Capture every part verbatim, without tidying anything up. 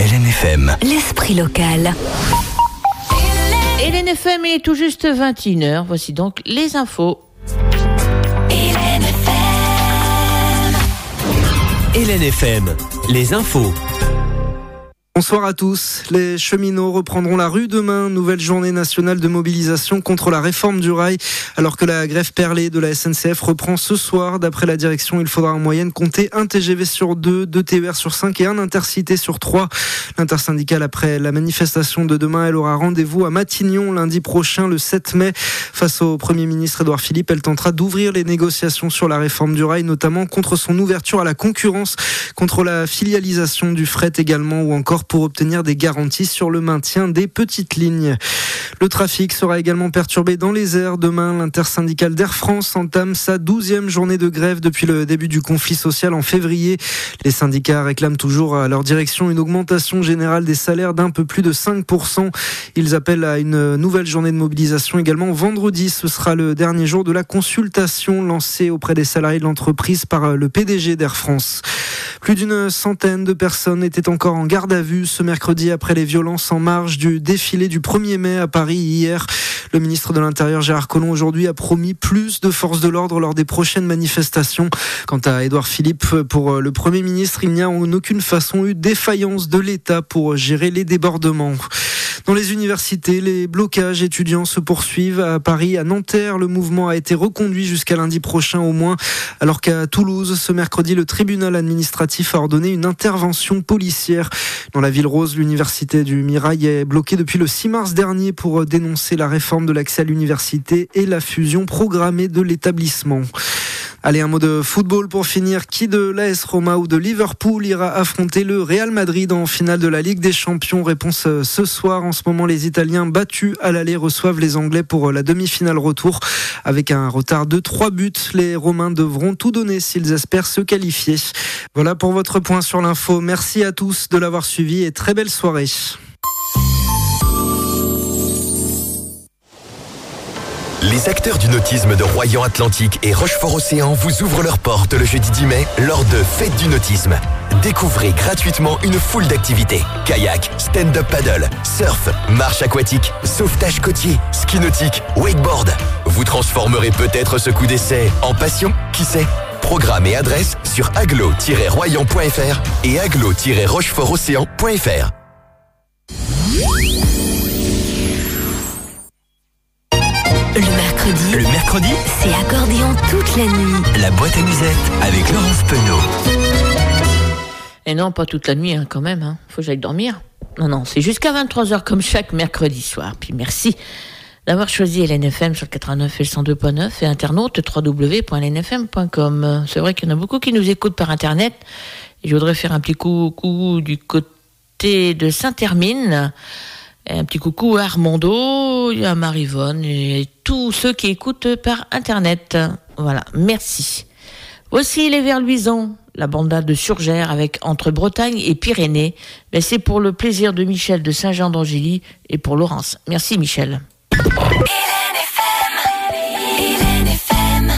L N F M. L'esprit local. L N F M, il est tout juste vingt et une heures. Voici donc les infos. L N F M. L N F M, les infos. Bonsoir à tous. Les cheminots reprendront la rue demain. Nouvelle journée nationale de mobilisation contre la réforme du rail. Alors que la grève perlée de la S N C F reprend ce soir. D'après la direction, il faudra en moyenne compter un T G V sur deux, deux T E R sur cinq et un Intercité sur trois. L'intersyndicale, après la manifestation de demain, elle aura rendez-vous à Matignon lundi prochain, le sept mai. Face au Premier ministre Édouard Philippe, elle tentera d'ouvrir les négociations sur la réforme du rail, notamment contre son ouverture à la concurrence, contre la filialisation du fret également, ou encore pour obtenir des garanties sur le maintien des petites lignes. Le trafic sera également perturbé dans les airs. Demain, l'intersyndicale d'Air France entame sa douzième journée de grève depuis le début du conflit social en février. Les syndicats réclament toujours à leur direction une augmentation générale des salaires d'un peu plus de cinq pour cent. Ils appellent à une nouvelle journée de mobilisation également vendredi. Ce sera le dernier jour de la consultation lancée auprès des salariés de l'entreprise par le P D G d'Air France. Plus d'une centaine de personnes étaient encore en garde à vue ce mercredi après les violences en marge du défilé du premier mai à Paris hier. Le ministre de l'Intérieur Gérard Collomb aujourd'hui a promis plus de forces de l'ordre lors des prochaines manifestations. Quant à Édouard Philippe, pour le Premier ministre, il n'y a en aucune façon eu défaillance de l'État pour gérer les débordements. Dans les universités, les blocages étudiants se poursuivent. À Paris, à Nanterre, le mouvement a été reconduit jusqu'à lundi prochain au moins, alors qu'à Toulouse, ce mercredi, le tribunal administratif a ordonné une intervention policière. Dans la ville rose, l'université du Mirail est bloquée depuis le six mars dernier pour dénoncer la réforme de l'accès à l'université et la fusion programmée de l'établissement. Allez, un mot de football pour finir. Qui de l'A S Roma ou de Liverpool ira affronter le Real Madrid en finale de la Ligue des Champions? Réponse ce soir. En ce moment, les Italiens battus à l'aller reçoivent les Anglais pour la demi-finale retour. Avec un retard de trois buts, les Romains devront tout donner s'ils espèrent se qualifier. Voilà pour votre point sur l'info. Merci à tous de l'avoir suivi et très belle soirée. Les acteurs du nautisme de Royan Atlantique et Rochefort-Océan vous ouvrent leurs portes le jeudi dix mai lors de Fête du Nautisme. Découvrez gratuitement une foule d'activités. Kayak, stand-up paddle, surf, marche aquatique, sauvetage côtier, ski nautique, wakeboard. Vous transformerez peut-être ce coup d'essai en passion, qui sait? Programme et adresse sur aglo tiret royan point f r et aglo tiret rochefort océan point f r. Le mercredi, Le mercredi, c'est accordéon toute la nuit. la boîte à musette avec Laurence Penaud. Et non, pas toute la nuit, hein, quand même. Hein. Faut que j'aille dormir. Non, non, c'est jusqu'à vingt-trois heures comme chaque mercredi soir. Puis merci d'avoir choisi L N F M sur quatre-vingt-neuf et cent deux point neuf et internaute w w w point l n f m point com. C'est vrai qu'il y en a beaucoup qui nous écoutent par Internet. Et je voudrais faire un petit coucou du côté de Saint-Hermine. Un petit coucou à Armando, à Marivonne et tous ceux qui écoutent par Internet. Voilà, merci. Aussi les Verluisons, la banda de Surgères avec Entre Bretagne et Pyrénées. Mais c'est pour le plaisir de Michel de Saint-Jean-d'Angély et pour Laurence. Merci Michel. L N F M. L N F M.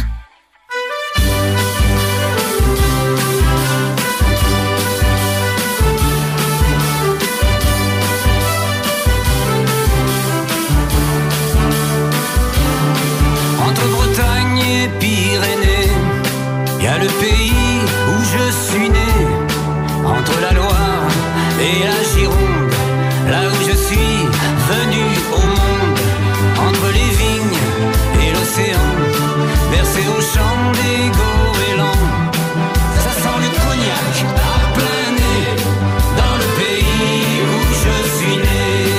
Entre Bretagne et Pyrénées, y a le pays où je suis né. Entre la Loire et la Gironde, là où je suis venu au monde. Entre les vignes et l'océan, versé au chant des goélands. Ça sent le cognac à plein nez, dans le pays où je suis né.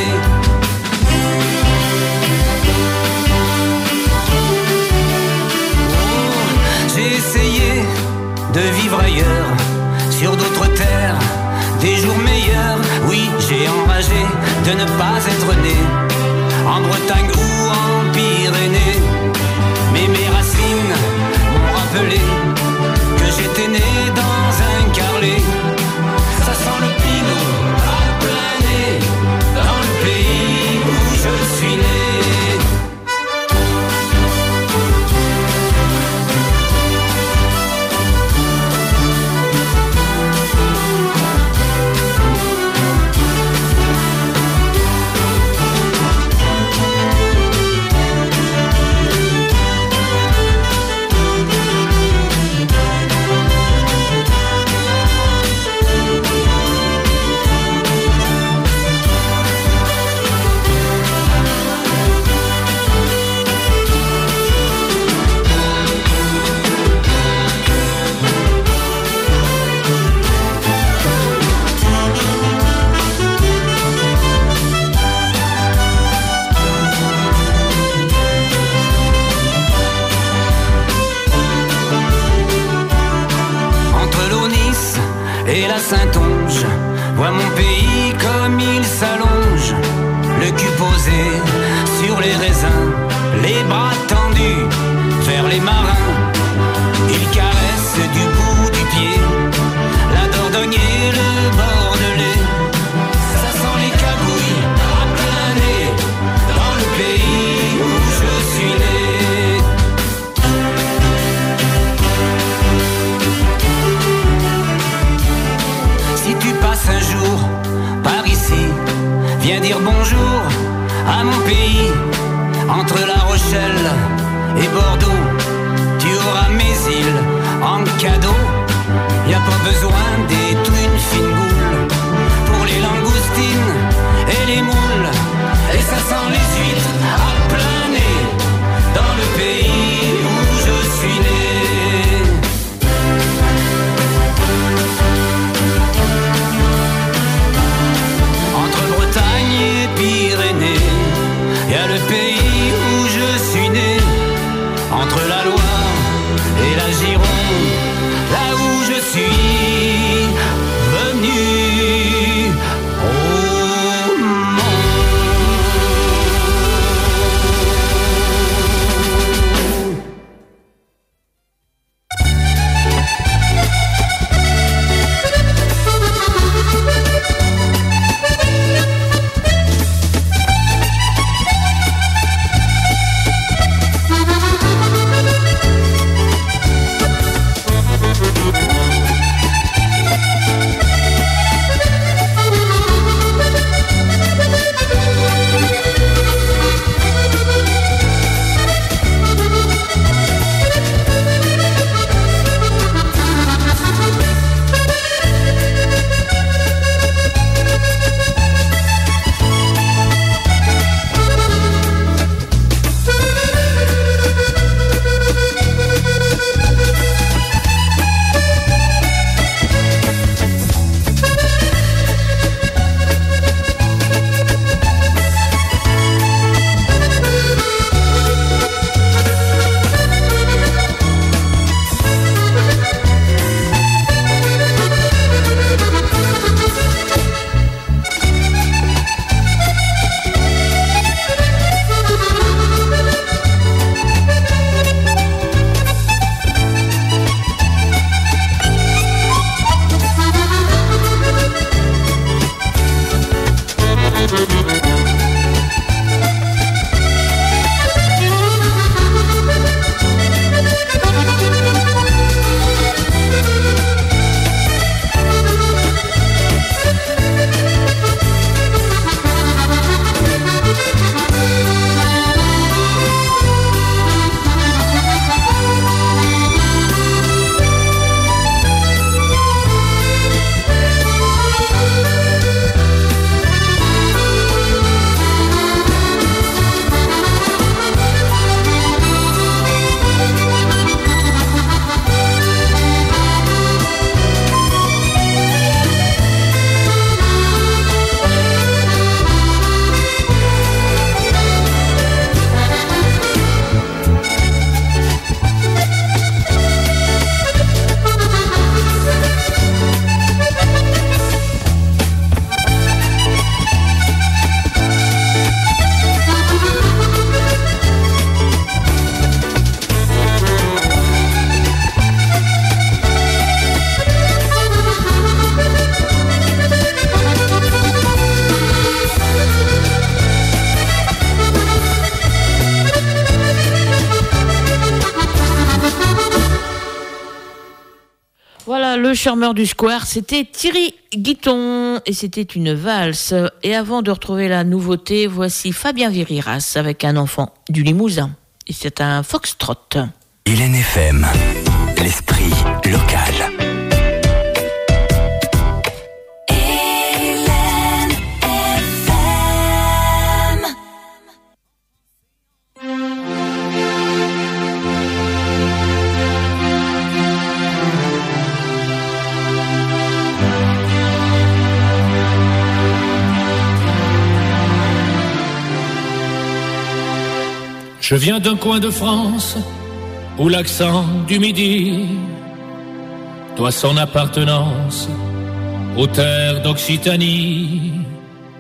J'ai essayé de vivre ailleurs, sur d'autres terres, des jours meilleurs. Oui, j'ai enragé de ne pas être né en Bretagne ou en Pyrénées. Mais mes racines m'ont rappelé que j'étais né dans un carlet. Ça sent le pinot à plein nez, dans le pays où je suis né. s'allonge, le cul posé sur les raisins, les bras tendus vers les marins. Il caresse du bout du pied la Dordogne et le Bordelais. Ça sent les cagouilles à plein nez dans le pays où je suis né. Si tu passes un jour par ici, viens dire bonjour à mon pays. Entre La Rochelle et Bordeaux, tu auras mes îles en cadeau. Y a pas besoin d'être une fine goule pour les langoustines et les moules. Et ça sent les huîtres à plein nez dans le pays où je suis né. Entre Bretagne et Pyrénées, y a le pays où je suis né. Entre la Loire et la Gironde, là où je suis venu au monde. Le charmeur du square, c'était Thierry Guiton et c'était une valse. Et avant de retrouver la nouveauté, voici Fabien Viriras avec un enfant du Limousin. Et c'est un foxtrot. Hélène F M, l'esprit local. Je viens d'un coin de France où l'accent du midi doit son appartenance aux terres d'Occitanie.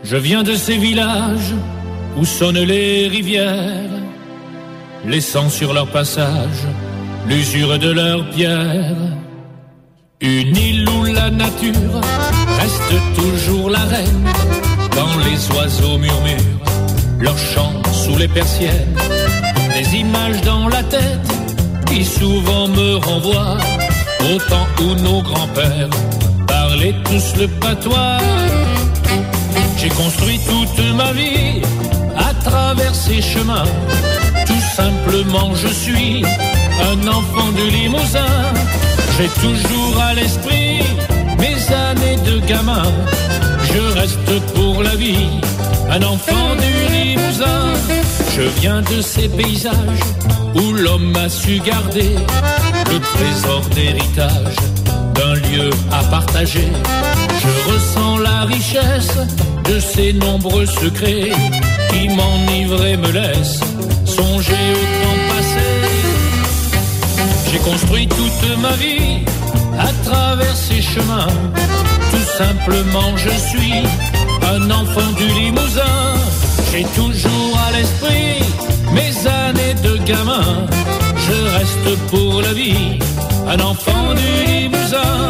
Je viens de ces villages où sonnent les rivières, laissant sur leur passage l'usure de leurs pierres. Une île où la nature reste toujours la reine, quand les oiseaux murmurent leurs chants sous les persiennes. Des images dans la tête qui souvent me renvoient au temps où nos grands-pères parlaient tous le patois. J'ai construit toute ma vie à travers ces chemins. Tout simplement je suis un enfant du Limousin. J'ai toujours à l'esprit mes années de gamin. Je reste pour la vie un enfant du Limousin. Je viens de ces paysages où l'homme a su garder le trésor d'héritage d'un lieu à partager. Je ressens la richesse de ces nombreux secrets qui m'enivrent et me laissent songer au temps passé. J'ai construit toute ma vie à travers ces chemins. Tout simplement je suis un enfant du Limousin. J'ai toujours à l'esprit mes années de gamin. Je reste pour la vie un enfant du Limousin.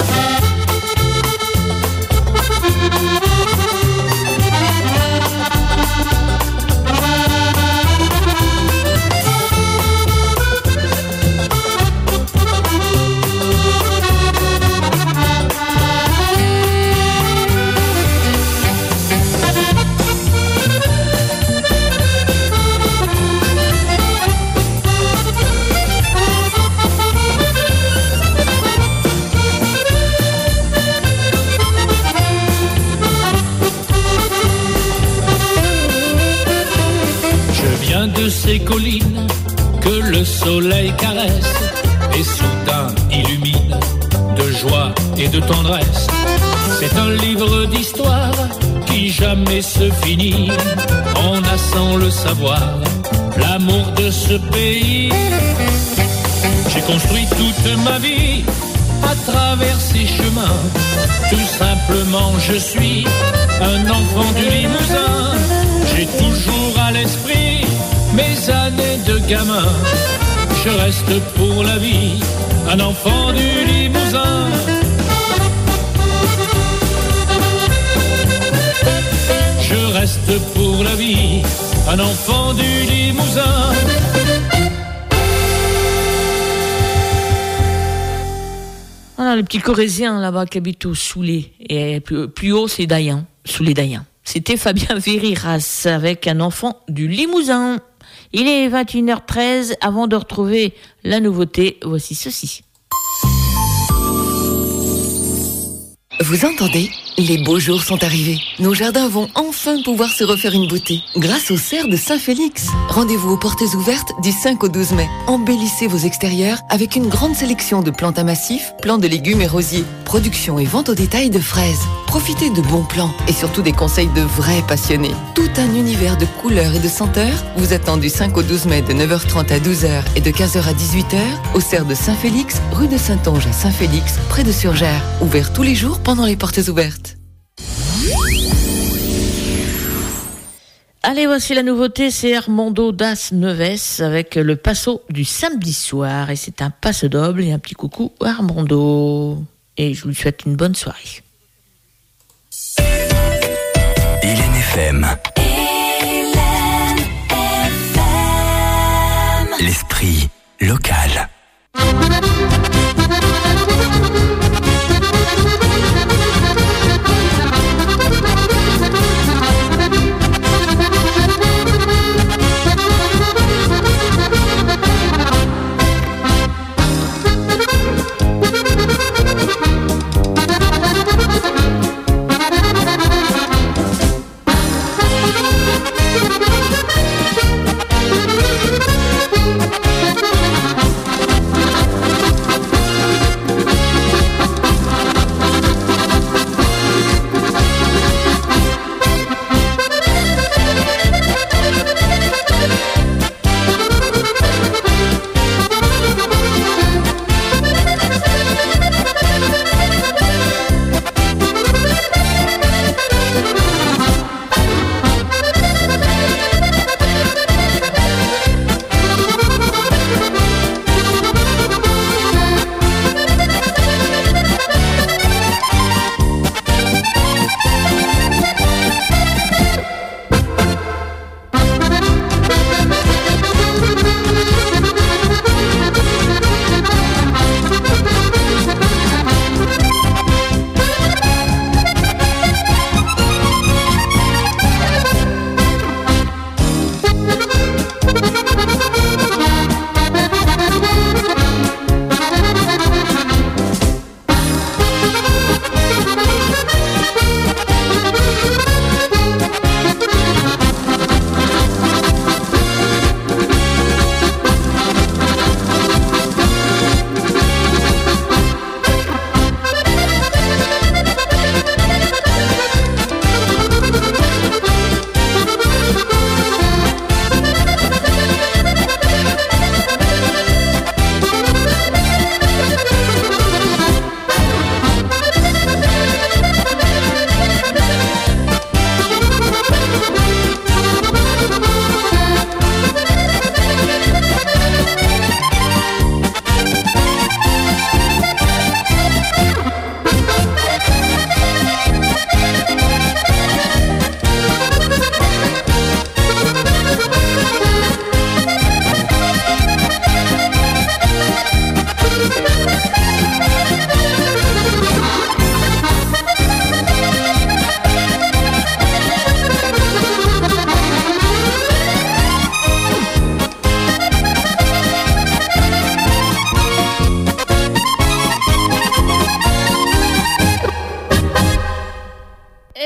De ces collines que le soleil caresse et soudain illumine de joie et de tendresse. C'est un livre d'histoire qui jamais se finit. On a sans le savoir l'amour de ce pays. J'ai construit toute ma vie à travers ces chemins. Tout simplement je suis un enfant du Limousin. J'ai toujours à l'esprit mes années de gamin. Je reste pour la vie un enfant du Limousin. Je reste pour la vie un enfant du Limousin. Voilà le petit Corrézien là-bas qui habite au Soulé. Et plus, plus haut, c'est Dayan, Soulé Dayan. C'était Fabien Vériras avec un enfant du Limousin. Il est vingt et une heures treize. Avant de retrouver la nouveauté, voici ceci. Vous entendez ? Les beaux jours sont arrivés. Nos jardins vont enfin pouvoir se refaire une beauté grâce aux serres de Saint-Félix. Rendez-vous aux portes ouvertes du cinq au douze mai. Embellissez vos extérieurs avec une grande sélection de plantes à massifs, plants de légumes et rosiers, production et vente au détail de fraises. Profitez de bons plans et surtout des conseils de vrais passionnés. Tout un univers de couleurs et de senteurs vous attend du cinq au douze mai de neuf heures trente à douze heures et de quinze heures à dix-huit heures aux serres de Saint-Félix, rue de Saint-Onge à Saint-Félix, près de Surgères. Ouvert tous les jours pendant les portes ouvertes. Allez, voici la nouveauté, c'est Armando Das Neves avec le passo du samedi soir. Et c'est un passe double et un petit coucou à Armando. Et je lui souhaite une bonne soirée. Hélène F M. Hélène F M. L'esprit local.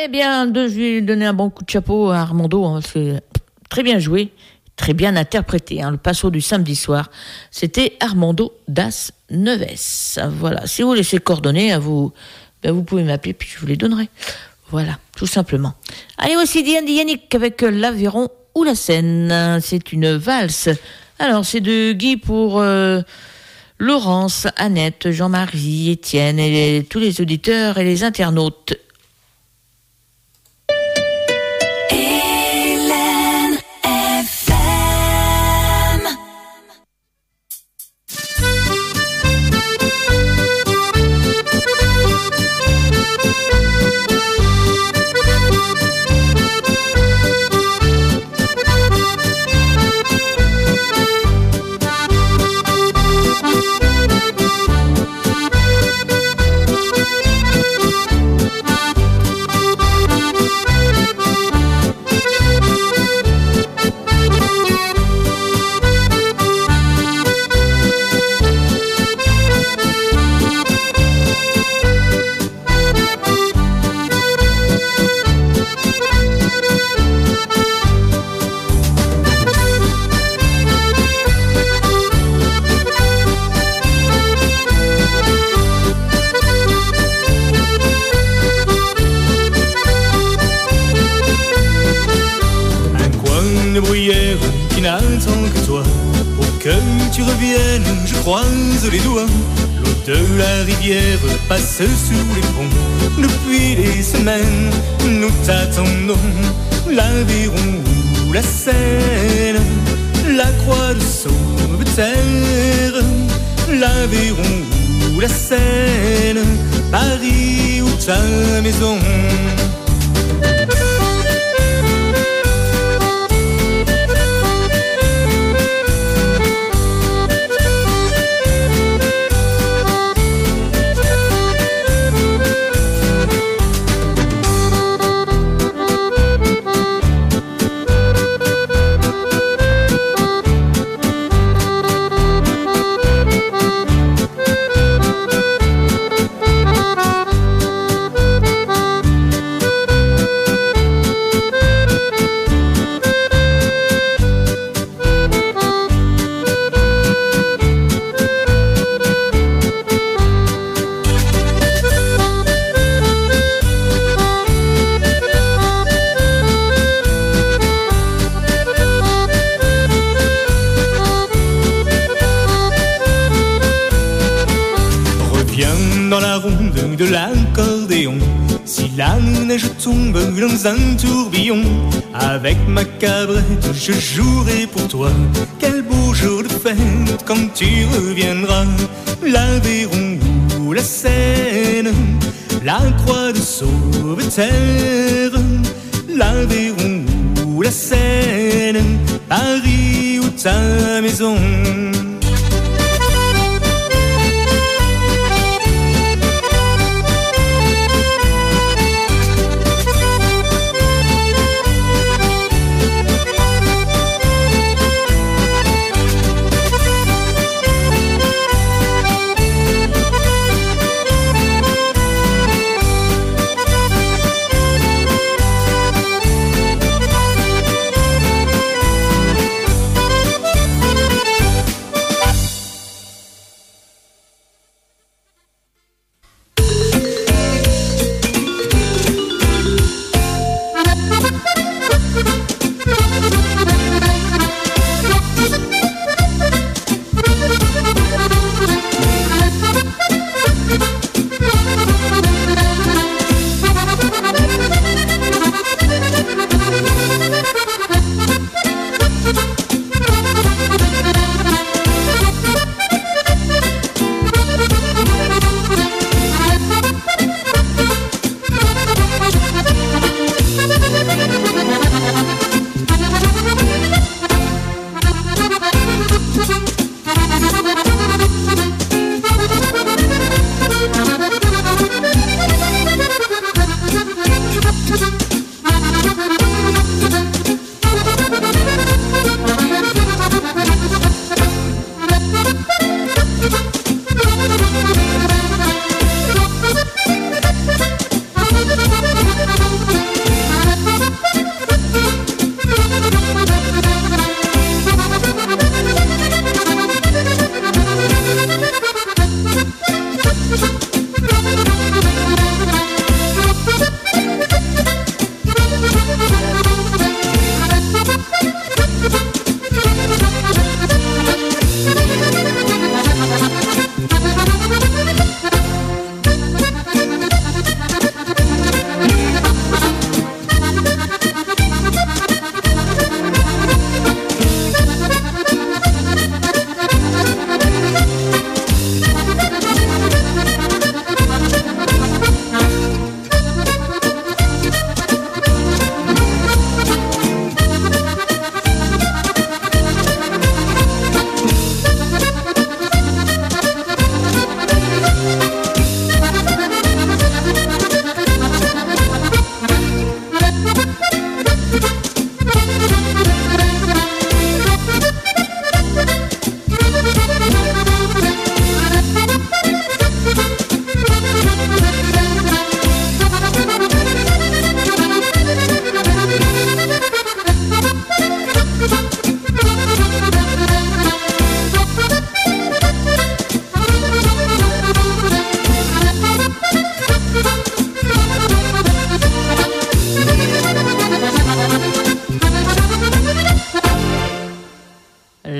Eh bien, de, je vais donner un bon coup de chapeau à Armando, hein, c'est très bien joué, très bien interprété. Hein, le passo du samedi soir, c'était Armando Das Neves. Voilà, si vous voulez ces coordonnées, vous, ben vous pouvez m'appeler, puis je vous les donnerai. Voilà, tout simplement. Allez, voici Diane Yannick avec l'Aveyron ou la Seine. C'est une valse. Alors, c'est de Guy pour euh, Laurence, Annette, Jean-Marie, Étienne et les, tous les auditeurs et les internautes. Hélène F M. De bruyère qui n'attend que toi pour que tu reviennes, je croise les doigts. L'eau de la rivière passe sous les ponts. Depuis des semaines, nous t'attendons. L'Aveyron ou la Seine, la croix de Sauveterre. L'Aveyron ou la Seine, Paris ou ta maison. De l'accordéon, si la neige tombe dans un tourbillon, avec ma cabrette je jouerai pour toi. Quel beau jour de fête quand tu reviendras. L'Aveyron ou la Seine, la croix de Sauveterre. L'Aveyron ou la Seine, Paris ou ta maison.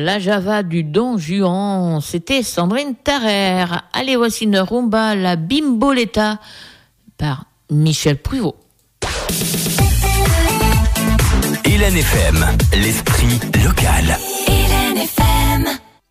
la Java du Don Juan. C'était Sandrine Tarrer. Allez, voici une rumba, la Bimboletta, par Michel Pruvot. Hélène F M, l'esprit local. Hélène F M.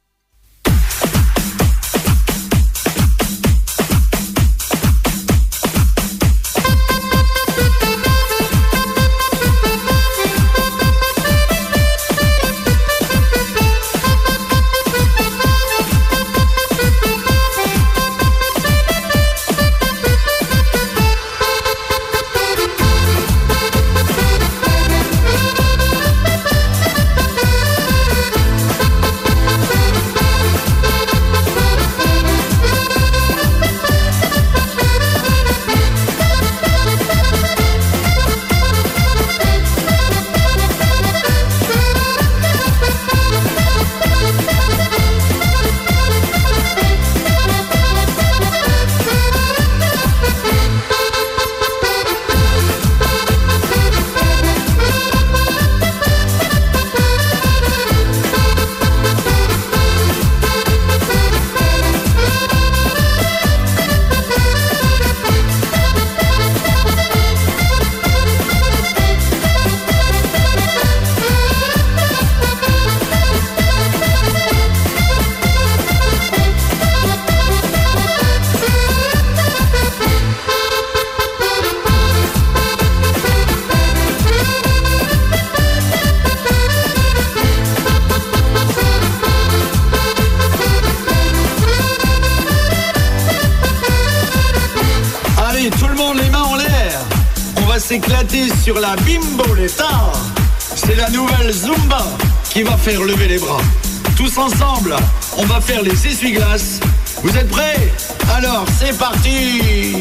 S'éclater sur la Bimboletta. C'est la nouvelle Zumba qui va faire lever les bras. Tous ensemble, on va faire les essuie-glaces. Vous êtes prêts? Alors, c'est parti!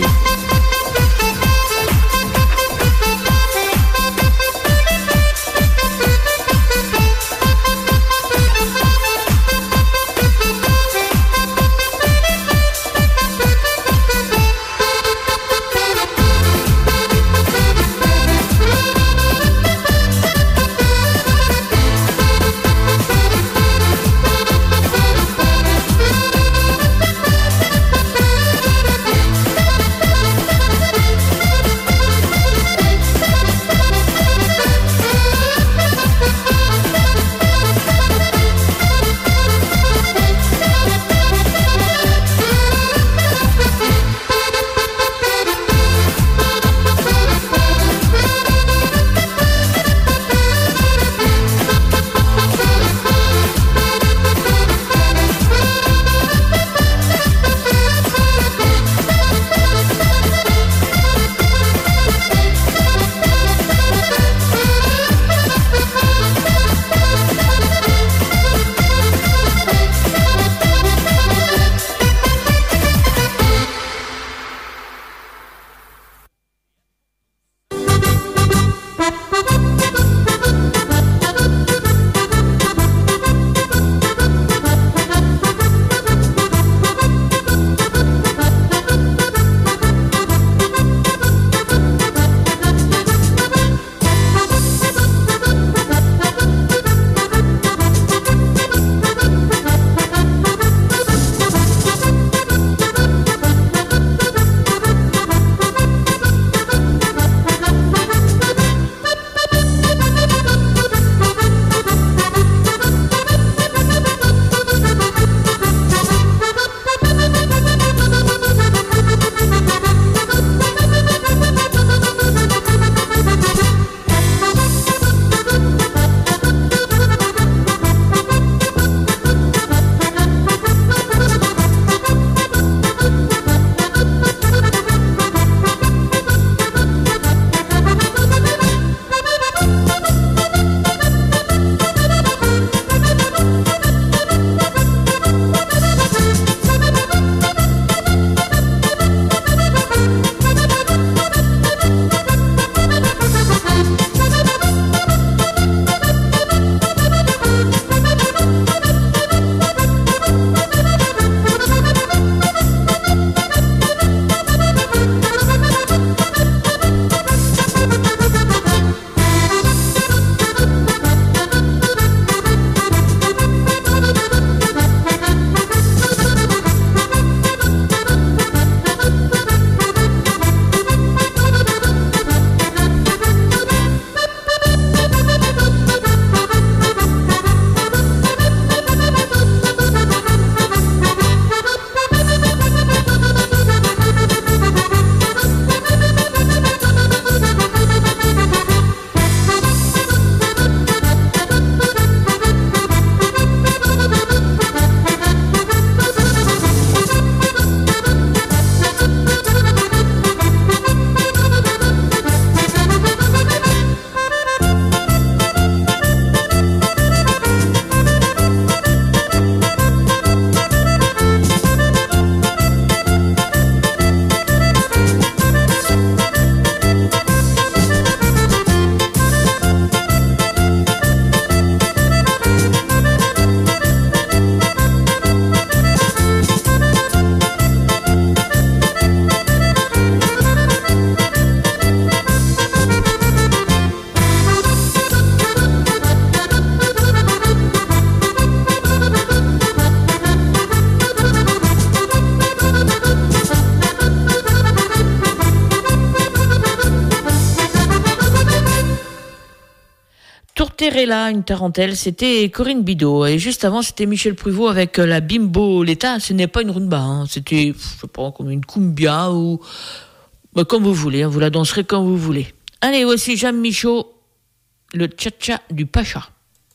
Tourterella, une tarentelle, c'était Corinne Bidot. Et juste avant, c'était Michel Pruvot avec la Bimbo Letta. Ce n'est pas une rumba, hein. C'était, je sais pas, comme une cumbia ou bah, comme vous voulez. Hein. Vous la danserez comme vous voulez. Allez, voici Jeanne Michaud, le tcha-tcha du Pacha.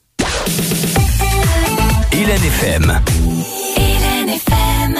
Hélène F M. Hélène F M.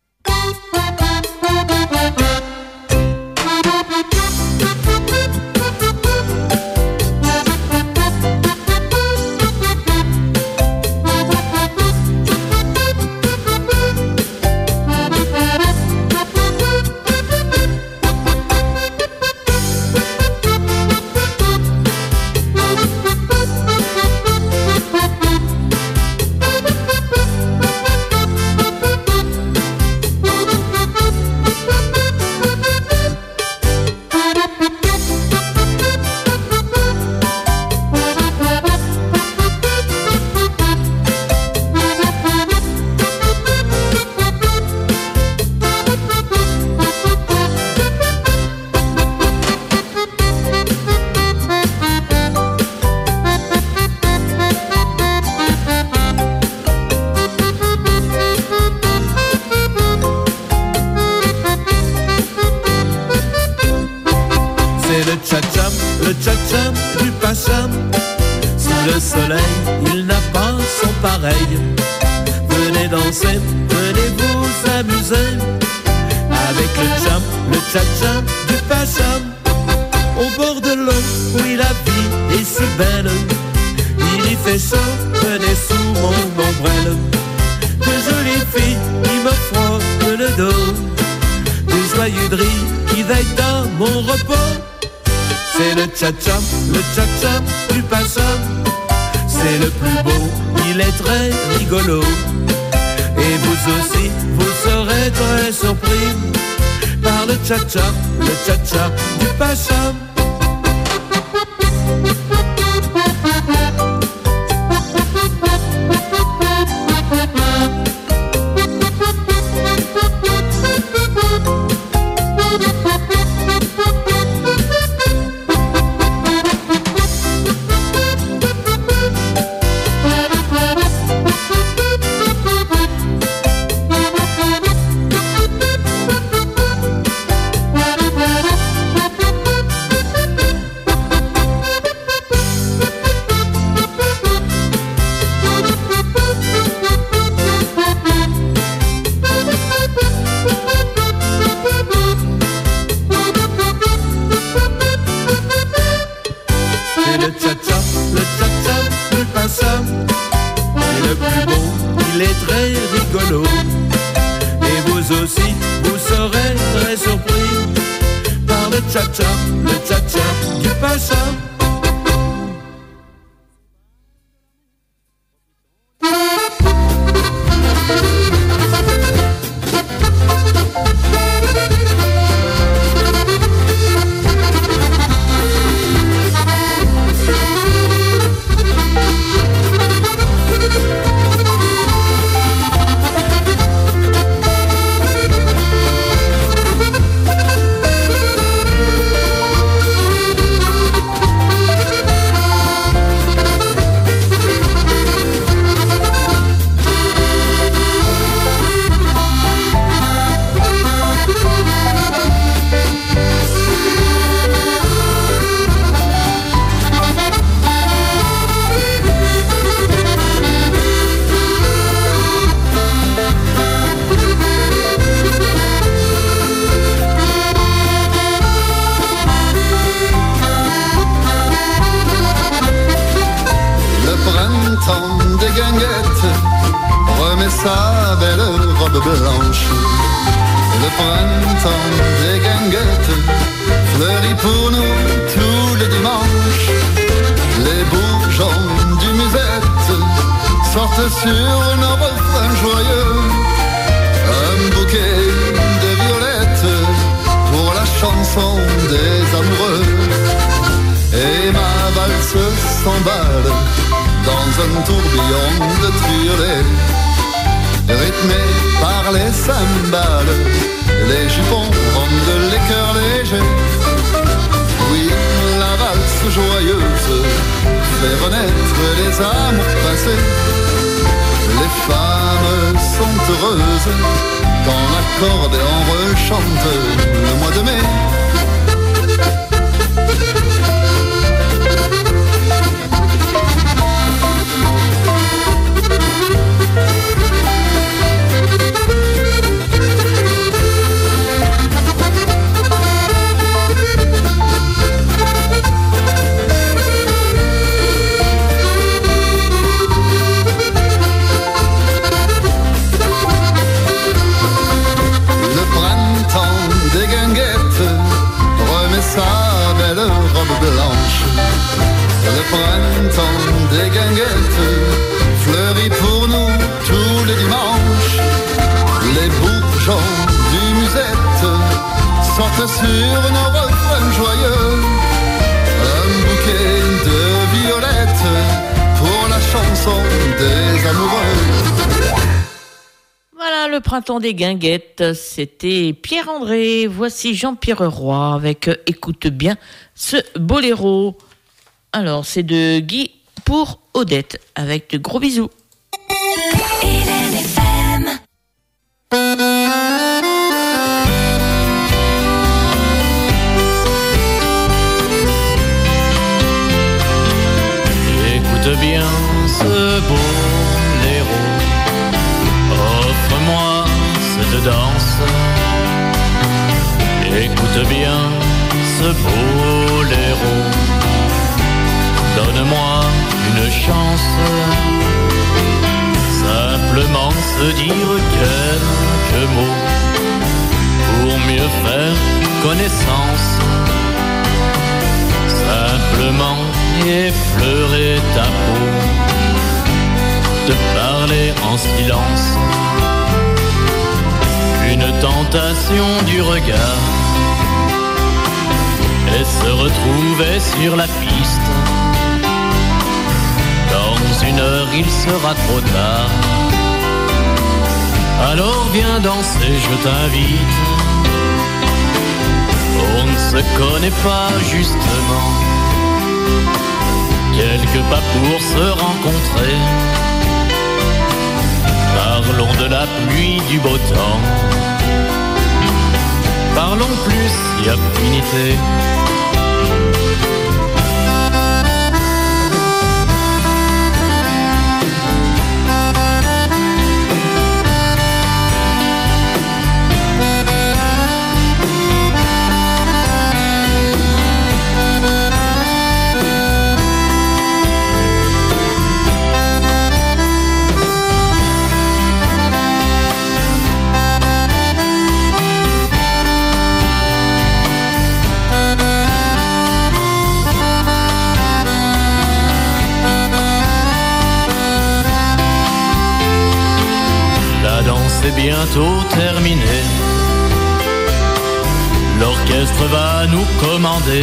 Tcha-tcha, le tcha-tcha du Pacha, c'est le plus beau, il est très rigolo. Et vous aussi, vous serez très surpris par le tcha-tcha, le tcha-tcha du Pacha. fait renaître les amours passés. Les femmes sont heureuses quand l'accordéon rechante le mois de mai. Sa belle robe blanche, le printemps des guinguettes fleurit pour nous tous les dimanches. Les bourgeons du musette sortent sur nos refrains joyeux. Un bouquet de violettes pour la chanson des amoureux. Voilà, le printemps des guinguettes, c'était Pierre-André. Voici Jean-Pierre Roy avec « Écoute bien ce boléro ». Alors, c'est de Guy pour Odette, avec de gros bisous. Hélène F M. Écoute bien ce boléro, offre-moi cette danse. Écoute bien ce boléro, donne-moi une chance. Simplement se dire quelques mots pour mieux faire connaissance. Simplement effleurer ta peau, te parler en silence. Une tentation du regard et se retrouver sur la piste. Dans une heure il sera trop tard, alors viens danser, je t'invite. On ne se connaît pas justement, quelques pas pour se rencontrer. Parlons de la pluie, du beau temps, parlons plus si affinité. C'est bientôt terminé, l'orchestre va nous commander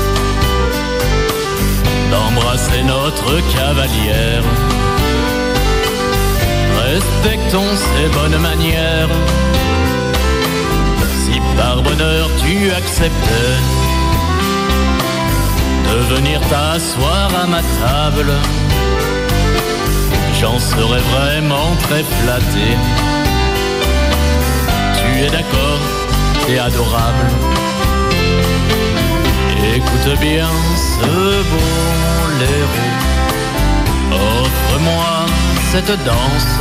d'embrasser notre cavalière. Respectons ses bonnes manières. Si par bonheur tu acceptais de venir t'asseoir à ma table, j'en serais vraiment très flatté. Tu es d'accord, t'es adorable. Écoute bien ce boléro, offre-moi cette danse.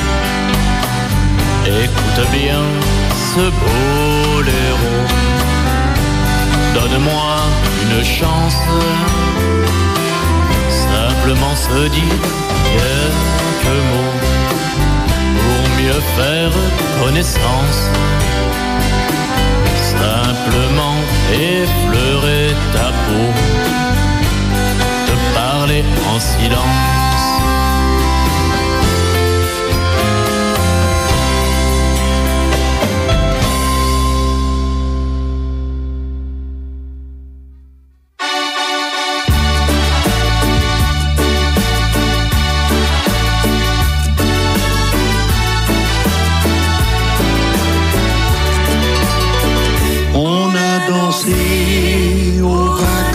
Écoute bien ce boléro, donne-moi une chance. Simplement se dire quelques mots pour mieux faire connaissance. Simplement effleurer ta peau, te parler en silence. Au vainqueur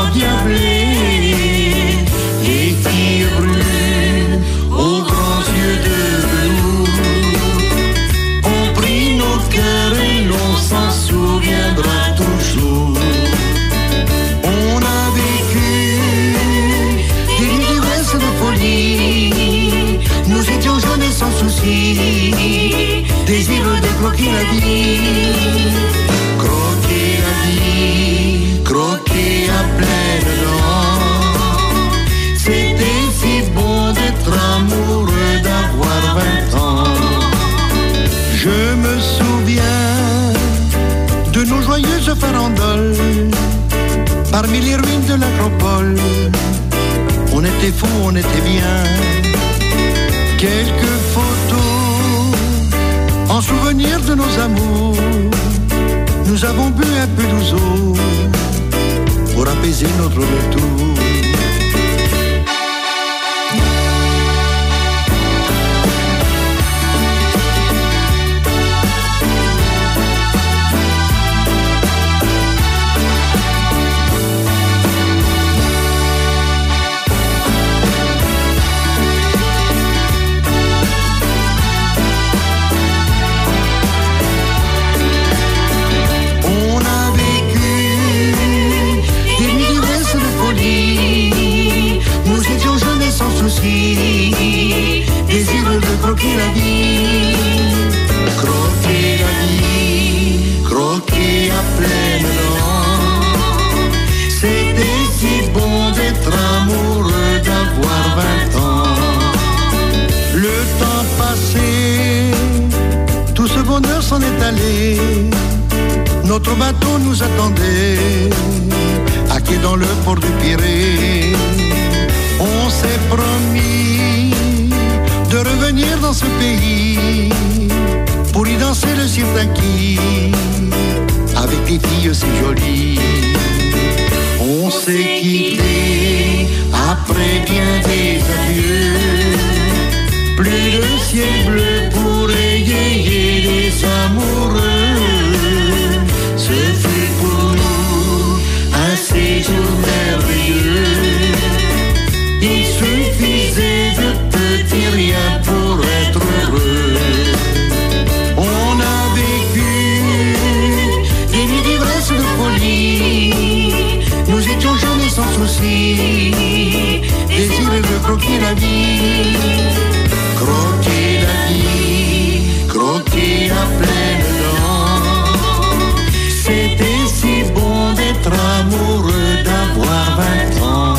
endiablés, les filles brunes aux grands yeux de velours ont pris nos cœurs et l'on s'en souviendra toujours. On a vécu des nuits d'ivresse et de folie, nous étions jeunes et sans soucis, désireux de croquer la vie, croquer la vie, croquer à pleines dents. C'était si bon d'être amoureux, d'avoir vingt ans. Je me souviens de nos joyeuses farandoles parmi les ruines de l'acropole. On était fous, on était bien. Quelques photos en souvenir de nos amours. Nous avons bu un peu d'ouzo pour apaiser notre retour. Désireux de croquer la vie, croquer la vie, croquer à pleines dents. C'était si bon d'être amoureux, d'avoir vingt ans. Le temps passé, tout ce bonheur s'en est allé. Notre bateau nous attendait, à quai dans le port du Pirée. On s'est promis de revenir dans ce pays pour y danser le sirtaki avec des filles si jolies. On s'est quitté après bien des adieux, plus de ciel bleu pour égayer les amoureux. Ce fut pour nous un séjour merveilleux. Il suffisait de petits riens pour être heureux. On a vécu des nuits d'ivresse de folie, nous étions jeunes et sans soucis, désireux de croquer la vie, croquer la vie, croquer à pleines dents. C'était si bon d'être amoureux, d'avoir vingt ans.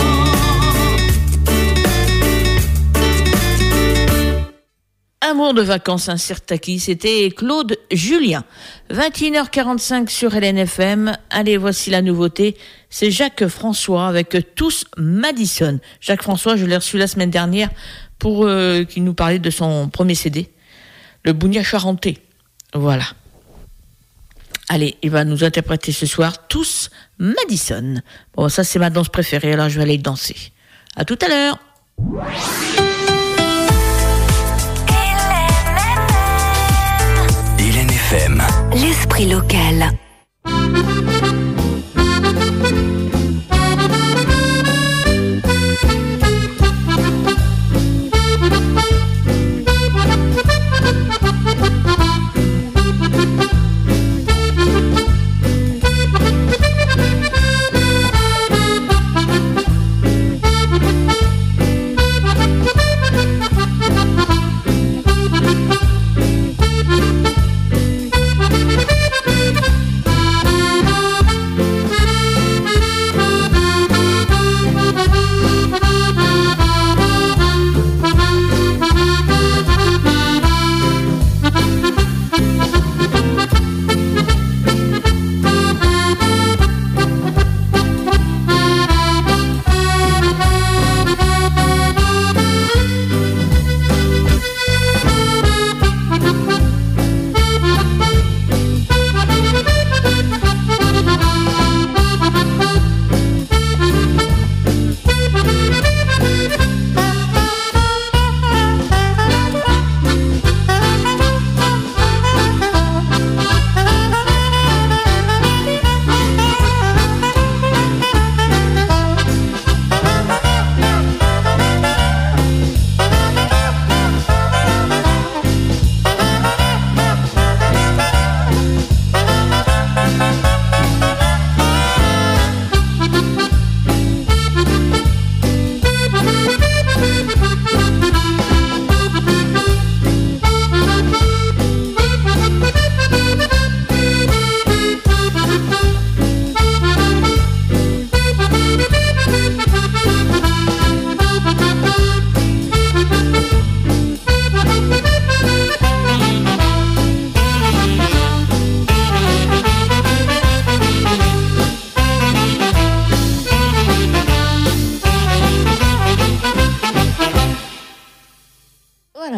Amour de vacances, un sirtaki, c'était Claude Julien. vingt et une heures quarante-cinq sur L N F M. Allez, voici la nouveauté. C'est Jacques François avec Tous Madison. Jacques François, je l'ai reçu la semaine dernière pour euh, qu'il nous parlait de son premier C D, le Bougnat Charentais. Voilà. Allez, il va nous interpréter ce soir Tous Madison. Bon, ça c'est ma danse préférée, alors je vais aller danser. À tout à l'heure. F M. L'esprit local. Thank you.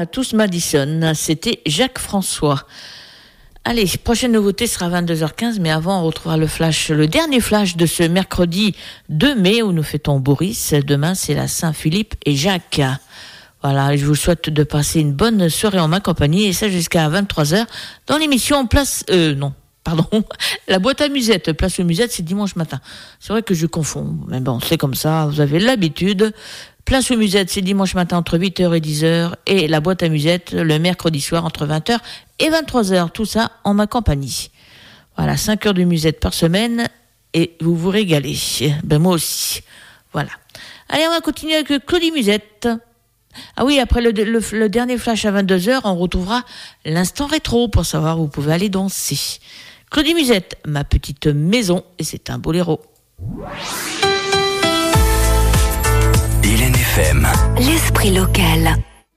tous Madison. C'était Jacques François. Allez, prochaine nouveauté sera à vingt-deux heures quinze, mais avant on retrouvera le flash, le dernier flash de ce mercredi deux mai où nous fêtons Boris. Demain c'est la Saint-Philippe et Jacques. Voilà, je vous souhaite de passer une bonne soirée en ma compagnie et ça jusqu'à vingt-trois heures dans l'émission Place... Euh, non, pardon, la boîte à musette. Place aux musettes, c'est dimanche matin. C'est vrai que je confonds, mais bon, c'est comme ça, vous avez l'habitude. Place aux musettes, c'est dimanche matin entre huit heures et dix heures et la boîte à musette le mercredi soir entre vingt heures et vingt-trois heures. Tout ça en ma compagnie. Voilà, cinq heures de musette par semaine et vous vous régalez. Ben moi aussi. Voilà. Allez, on va continuer avec Claudie Musette. Ah oui, après le, le, le dernier flash à vingt-deux heures, on retrouvera l'instant rétro pour savoir où vous pouvez aller danser. Claudie Musette, Ma petite maison, et c'est un boléro. Hélène F M. L'esprit local.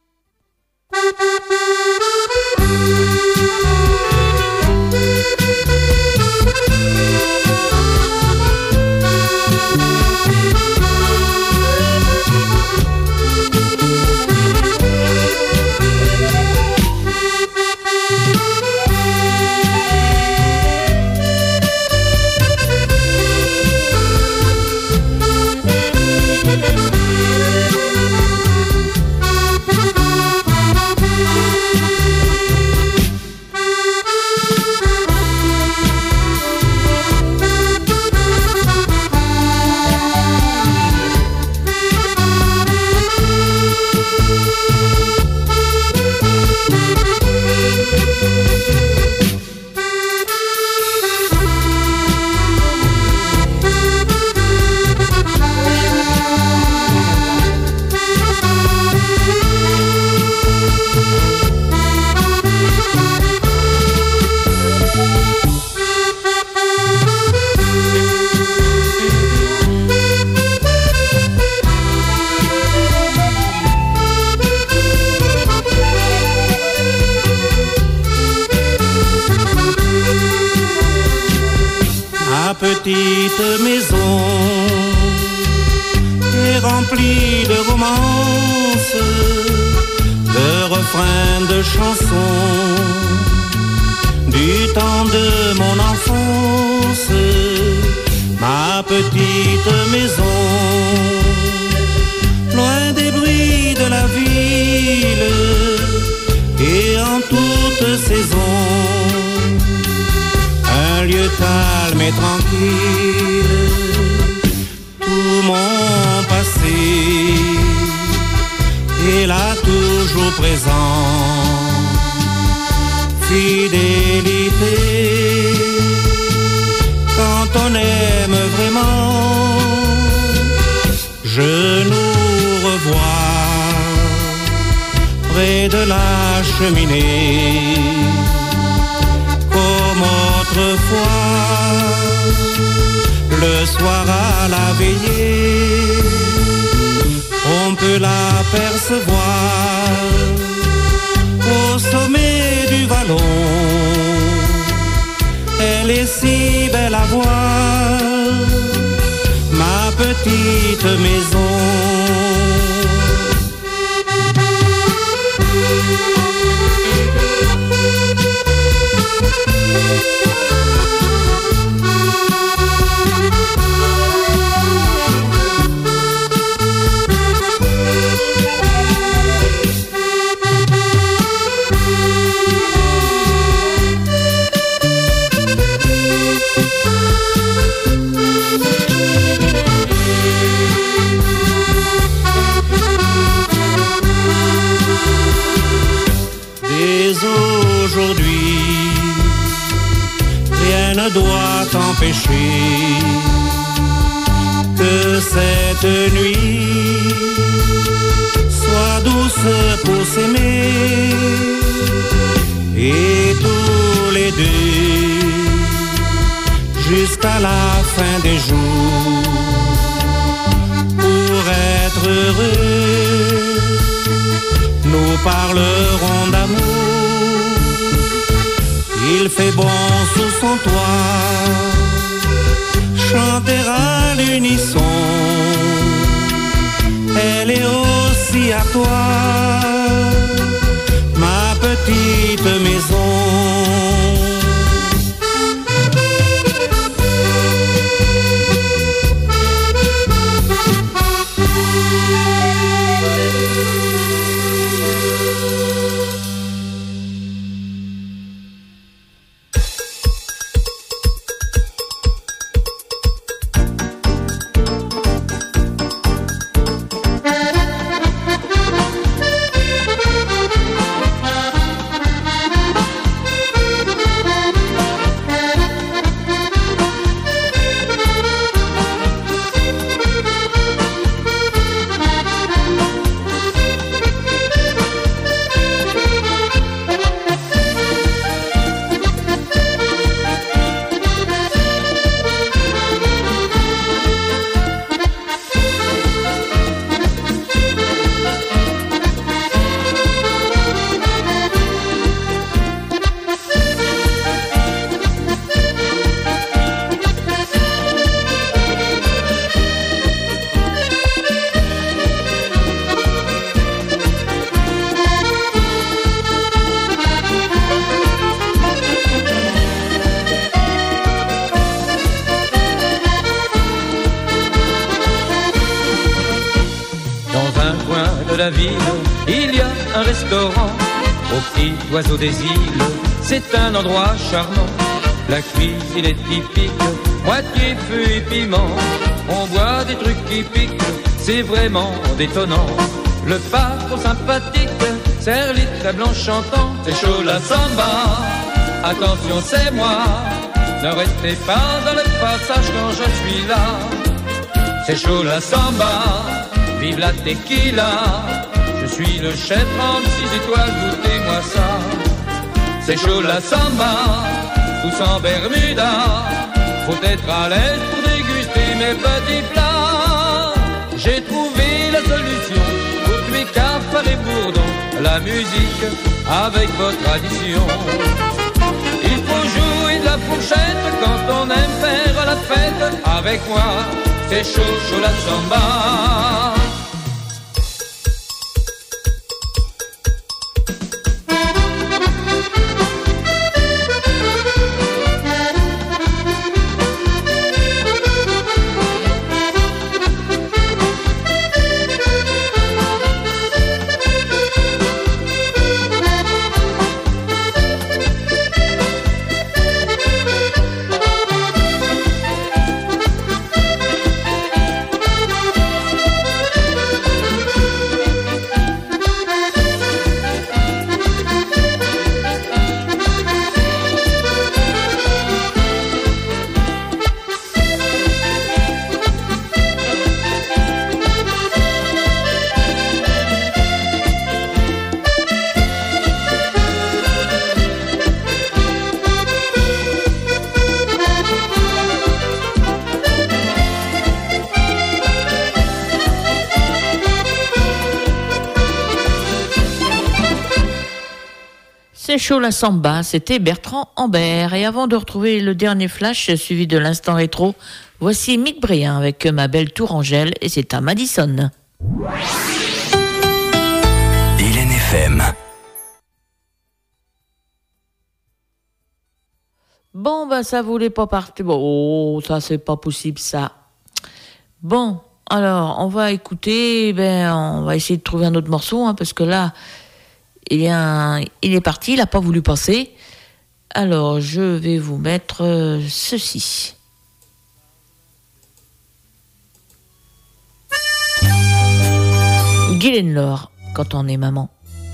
Petite maison est remplie de romances, de refrains, de chansons, du temps de mon enfance. Ma petite maison, loin des bruits de la ville et en toute saison. Un lieu calme et tranquille, tout mon passé est là toujours présent. Fidélité, quand on aime vraiment, je nous revois près de la cheminée. Comme autrefois, le soir à la veillée, on peut l'apercevoir au sommet du vallon. Elle est si belle à voir, ma petite maison. Aujourd'hui, rien ne doit empêcher que cette nuit soit douce pour s'aimer et tous les deux jusqu'à la fin des jours pour être heureux. Nous parlerons d'amour. Il fait bon sous son toit, chanter à l'unisson. Elle est aussi à toi, petite maison. La ville, il y a un restaurant au petit oiseau des îles. C'est un endroit charmant. La cuisine est typique, moitié feu et piment. On boit des trucs qui piquent, c'est vraiment détonnant. Le patron sympathique sert les très blancs chantants. C'est chaud la samba, attention c'est moi. Ne restez pas dans le passage quand je suis là. C'est chaud la samba, vive la tequila. Je suis le chef trente-six étoiles, goûtez-moi ça. C'est chaud la samba, tous en Bermuda. Faut être à l'aise pour déguster mes petits plats. J'ai trouvé la solution pour tuer cafards et bourdons. La musique avec vos traditions. Il faut jouer de la fourchette quand on aime faire la fête. Avec moi, c'est chaud, chaud la samba. C'est chaud la samba, c'était Bertrand Ambert. Et avant de retrouver le dernier flash suivi de l'instant rétro, voici Mick Brien avec Ma belle Tourangelle et c'est à Madison. Hélène F M. Bon, ben ça voulait pas partir. Bon, oh, ça c'est pas possible ça. Bon, alors on va écouter, ben on va essayer de trouver un autre morceau, hein, parce que là, il est, un, il est parti, il n'a pas voulu passer. Alors je vais vous mettre euh, ceci. Guylaine Laure, quand on est maman.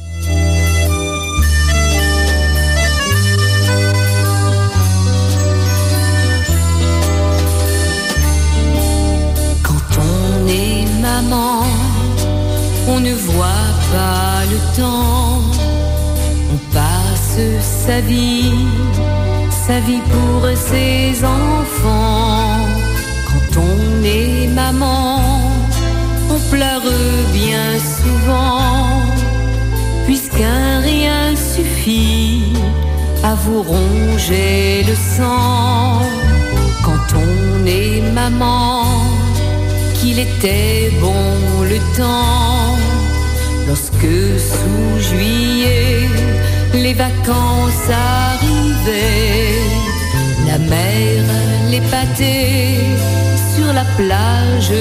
Maman, on ne voit pas le temps, on passe sa vie, sa vie pour ses enfants. Quand on est maman, on pleure bien souvent, puisqu'un rien suffit à vous ronger le sang. Quand on est maman, qu'il était bon le temps, lorsque sous juillet les vacances arrivaient, la mer, les pâtés sur la plage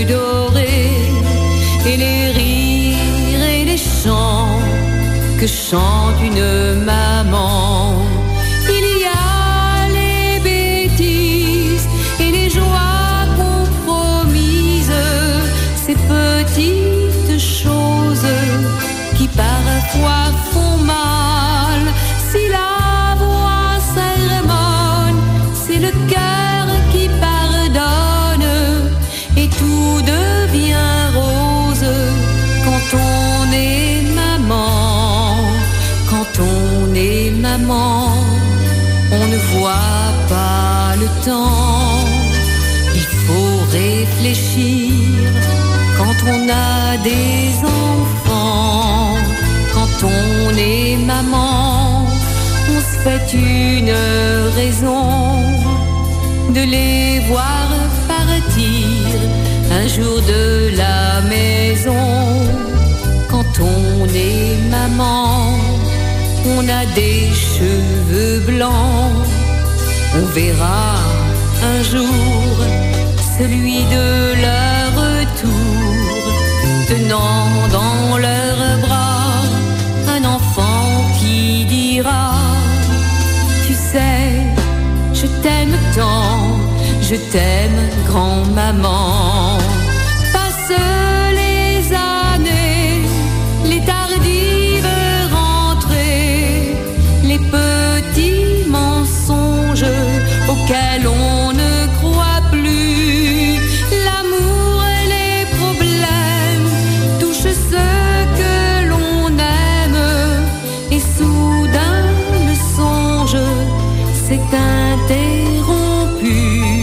dorée, et les rires et les chants que chante une maman. Il y a les bêtises et les joies compromises, ces petites choses qui parfois font mal. Si la voix sermonne, c'est le cœur qui pardonne, et tout devient rose quand on est maman. Quand on est maman, on ne voit pas le temps. Il faut réfléchir quand on a des enfants. Quand on est maman, on se fait une raison de les voir partir un jour de la maison. Quand on est maman, on a des cheveux blancs, on verra un jour celui de leur retour, tenant dans leurs bras un enfant qui dira: tu sais, je t'aime tant, je t'aime grand-maman. Passe les années, les tardives rentrées, les petits mensonges auxquels on ne croit plus. L'amour et les problèmes touchent ceux que l'on aime, et soudain le songe s'est interrompu.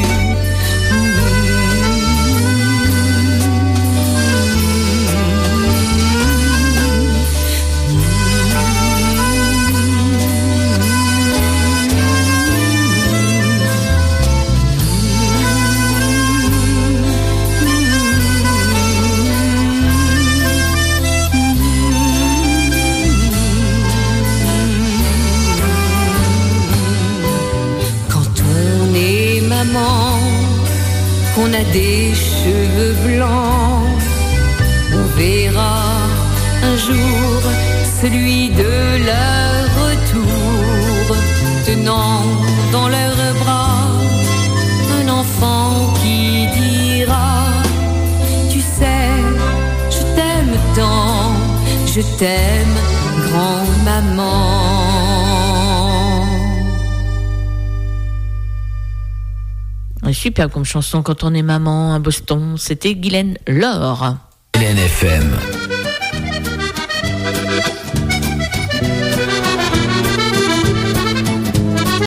On a des cheveux blancs, on verra un jour celui de leur retour, tenant dans leurs bras un enfant qui dira: tu sais, je t'aime tant, je t'aime grand-maman. Super comme chanson quand on est maman à Boston. C'était Guylaine Laure. L N F M.